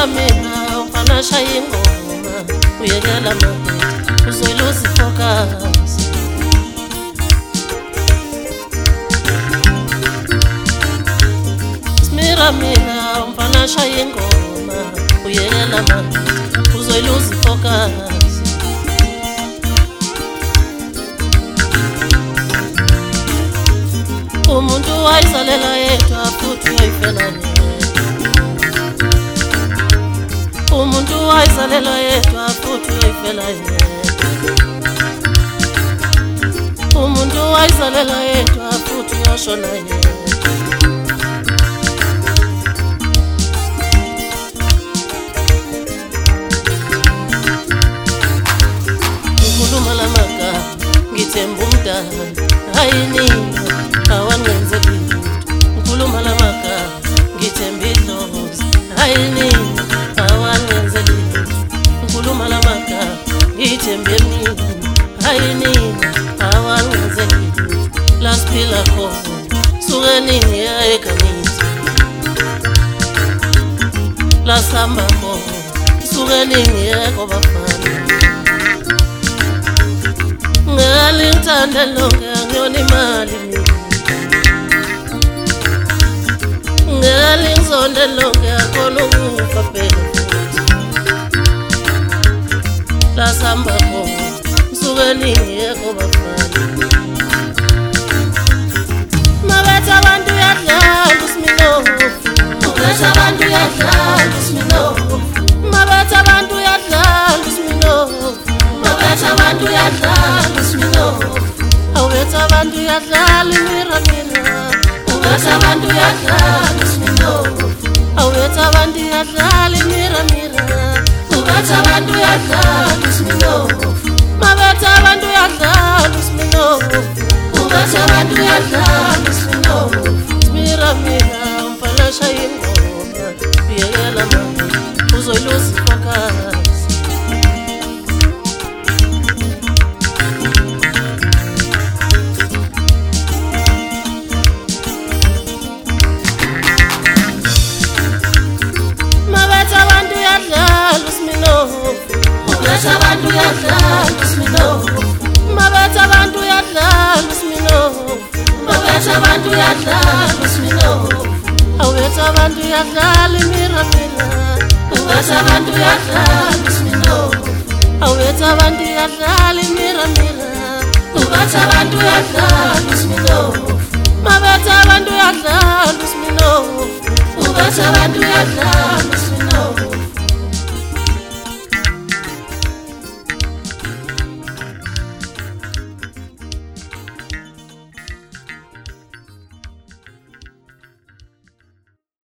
Smira mina ufana shaya ingoma uyekela mabhethi uzoyiluza ifocus. Smira mina ufana shaya ingoma uyekela mabhethi uzoyiluza ifocus. Umuntu wayisalela yedwa futhi uyayifela yedwa. Umuntu wayisalela yedwa futhi uyayifela yedwa. Umuntu wayisalela yedwa futhi uyashona yedwa. Ngikhuluma lamagama ngithemba umdala hayi nina awangenzeli lutho. Ngikhuluma lamagama ngithemba idlozi hayi nina awangenzeli lutho. Ngikhuluma lamagama ngithemba emini hayi nina awangenzeli lutho. La siphila khona suke ningiya ekhanithi, la sihamba khona suke ningiya kobafana. Ngingithanda lonke angiyona imali mina, ngingizonde lonke akhona ukufa phela futhi. La sihamba khona suke ningekho bafana. Mabetha abantu uyadlala uSminofu, mabetha abantu uyadlala uSminofu, mabetha abantu uyadlala uSminofu, mabetha abantu uyadlala uSminofu. Awubetha abantu uyadlala imira mira, ubetha abantu uyadlala uSminofu. Awubetha abantu uyadlala imira mira, ubetha abantu uyadlala uSminofu. Mabetha abantu uyadlala uSminofu, ubetha abantu uyadlala uSminofu. Smira mira umfana shaya ingoma uyekela mabhethi uzoyiluza ifocus. Mabetha abantu uyadlala uSminofu, ubetha abantu uyadlala uSminofu. Mabetha abantu uyadlala uSminofu, mabetha abantu uyadlala uSminofu. Awubetha abantu uyadlala imira mira, ubetha abantu uyadlala uSminofu. Awubetha abantu uyadlala imira mira, ubetha abantu uyadlala uSminofu. Mabetha abantu uyadlala uSminofu, ubetha abantu uyadlala